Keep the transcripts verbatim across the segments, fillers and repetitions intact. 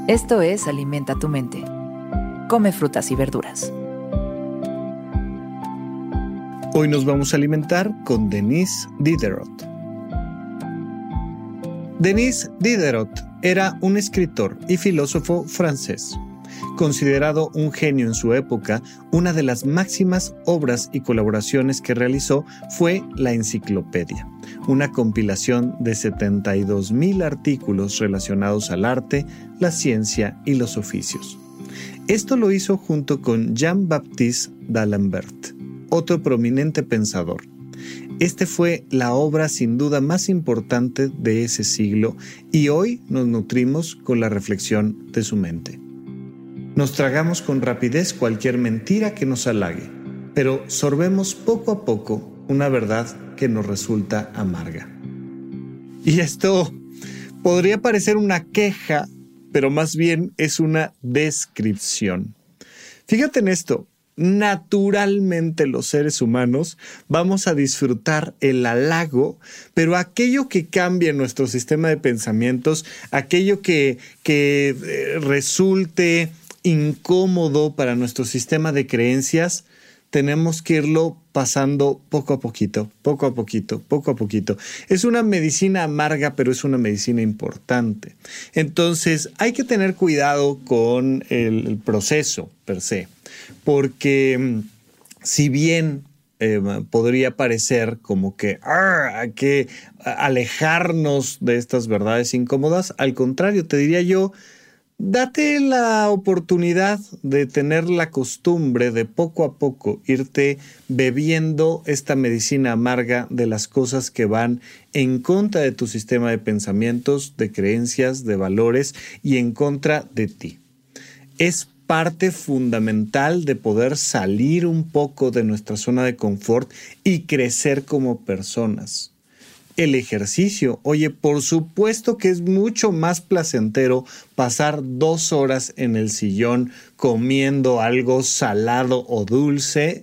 Esto es Alimenta tu mente. Come frutas y verduras. Hoy nos vamos a alimentar con Denis Diderot. Denis Diderot era un escritor y filósofo francés. Considerado un genio en su época, una de las máximas obras y colaboraciones que realizó fue la Enciclopedia, una compilación de setenta y dos mil artículos relacionados al arte, la ciencia y los oficios. Esto lo hizo junto con Jean-Baptiste d'Alembert, otro prominente pensador. Este fue la obra sin duda más importante de ese siglo y hoy nos nutrimos con la reflexión de su mente. Nos tragamos con rapidez cualquier mentira que nos halague, pero sorbemos poco a poco una verdad que nos resulta amarga. Y esto podría parecer una queja, pero más bien es una descripción. Fíjate en esto. Naturalmente los seres humanos vamos a disfrutar el halago, pero aquello que cambie nuestro sistema de pensamientos, aquello que, que eh, resulte incómodo para nuestro sistema de creencias, tenemos que irlo pasando poco a poquito, poco a poquito, poco a poquito. Es una medicina amarga, pero es una medicina importante. Entonces, hay que tener cuidado con el, el proceso per se, porque si bien eh, podría parecer como que hay que alejarnos de estas verdades incómodas, al contrario, te diría yo, date la oportunidad de tener la costumbre de poco a poco irte bebiendo esta medicina amarga de las cosas que van en contra de tu sistema de pensamientos, de creencias, de valores y en contra de ti. Es parte fundamental de poder salir un poco de nuestra zona de confort y crecer como personas. El ejercicio, oye, por supuesto que es mucho más placentero pasar dos horas en el sillón comiendo algo salado o dulce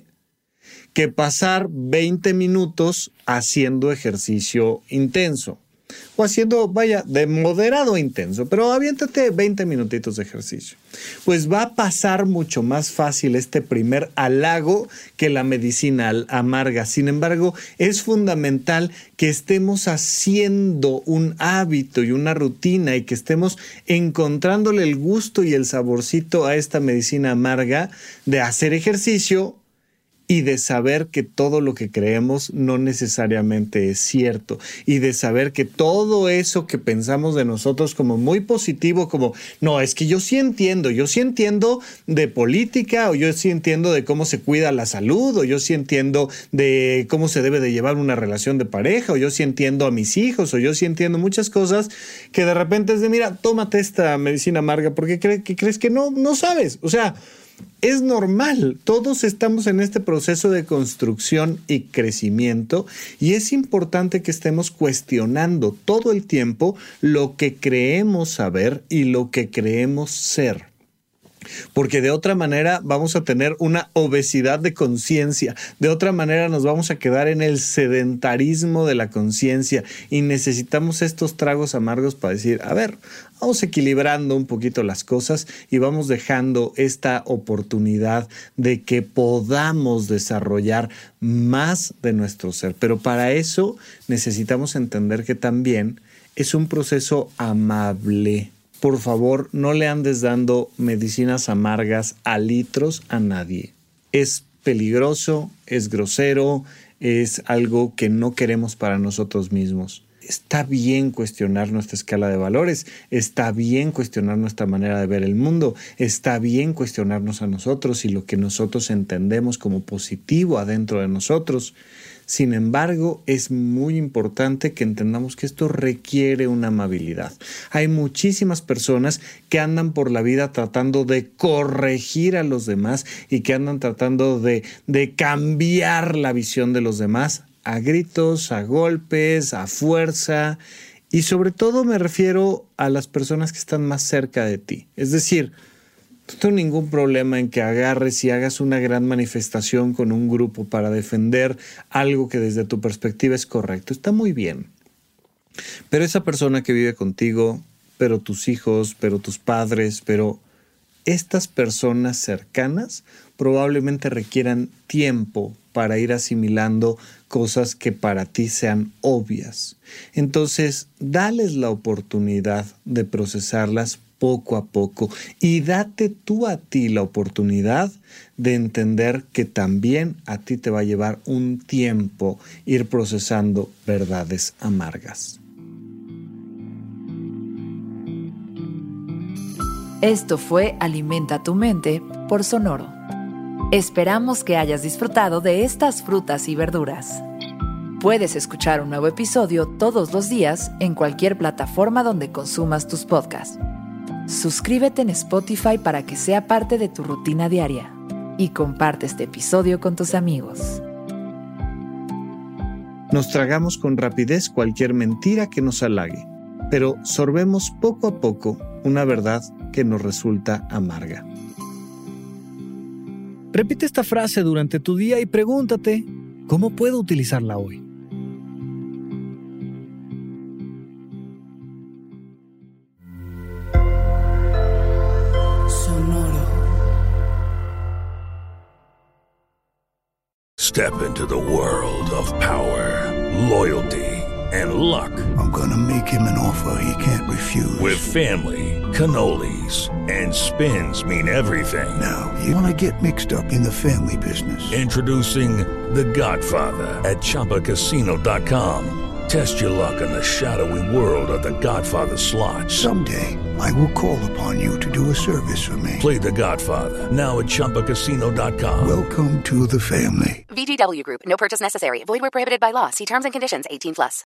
que pasar veinte minutos haciendo ejercicio intenso. O haciendo, vaya, de moderado a intenso, pero aviéntate veinte minutitos de ejercicio. Pues va a pasar mucho más fácil este primer halago que la medicina amarga. Sin embargo, es fundamental que estemos haciendo un hábito y una rutina y que estemos encontrándole el gusto y el saborcito a esta medicina amarga de hacer ejercicio y de saber que todo lo que creemos no necesariamente es cierto y de saber que todo eso que pensamos de nosotros como muy positivo, como no, es que yo sí entiendo, yo sí entiendo de política o yo sí entiendo de cómo se cuida la salud o yo sí entiendo de cómo se debe de llevar una relación de pareja o yo sí entiendo a mis hijos o yo sí entiendo muchas cosas que de repente es de mira, tómate esta medicina amarga porque cre- que crees que no, no sabes, o sea, es normal, todos estamos en este proceso de construcción y crecimiento y es importante que estemos cuestionando todo el tiempo lo que creemos saber y lo que creemos ser. Porque de otra manera vamos a tener una obesidad de conciencia, de otra manera nos vamos a quedar en el sedentarismo de la conciencia y necesitamos estos tragos amargos para decir, a ver, vamos equilibrando un poquito las cosas y vamos dejando esta oportunidad de que podamos desarrollar más de nuestro ser. Pero para eso necesitamos entender que también es un proceso amable. Por favor, no le andes dando medicinas amargas a litros a nadie. Es peligroso, es grosero, es algo que no queremos para nosotros mismos. Está bien cuestionar nuestra escala de valores, está bien cuestionar nuestra manera de ver el mundo, está bien cuestionarnos a nosotros y lo que nosotros entendemos como positivo adentro de nosotros. Sin embargo, es muy importante que entendamos que esto requiere una amabilidad. Hay muchísimas personas que andan por la vida tratando de corregir a los demás y que andan tratando de, de cambiar la visión de los demás a gritos, a golpes, a fuerza. Y sobre todo me refiero a las personas que están más cerca de ti. Es decir, no tengo ningún problema en que agarres y hagas una gran manifestación con un grupo para defender algo que desde tu perspectiva es correcto. Está muy bien. Pero esa persona que vive contigo pero tus hijos, pero tus padres, pero estas personas cercanas probablemente requieran tiempo para ir asimilando cosas que para ti sean obvias. Entonces, dales la oportunidad de procesarlas poco a poco y date tú a ti la oportunidad de entender que también a ti te va a llevar un tiempo ir procesando verdades amargas. Esto fue Alimenta tu mente por Sonoro. Esperamos que hayas disfrutado de estas frutas y verduras. Puedes escuchar un nuevo episodio todos los días en cualquier plataforma donde consumas tus podcasts. Suscríbete en Spotify para que sea parte de tu rutina diaria y comparte este episodio con tus amigos. Nos tragamos con rapidez cualquier mentira que nos halague, pero sorbemos poco a poco una verdad que nos resulta amarga. Repite esta frase durante tu día y pregúntate, ¿cómo puedo utilizarla hoy? Sonoro. Step into the world of power, loyalty, and luck. I'm gonna make him an offer he can't refuse. With family, cannolis, and spins mean everything. Now, you wanna get mixed up in the family business. Introducing The Godfather at Chumba Casino dot com. Test your luck in the shadowy world of The Godfather slot. Someday, I will call upon you to do a service for me. Play The Godfather, now at Chumba Casino dot com. Welcome to the family. V G W Group. No purchase necessary. Void where prohibited by law. See terms and conditions. eighteen plus.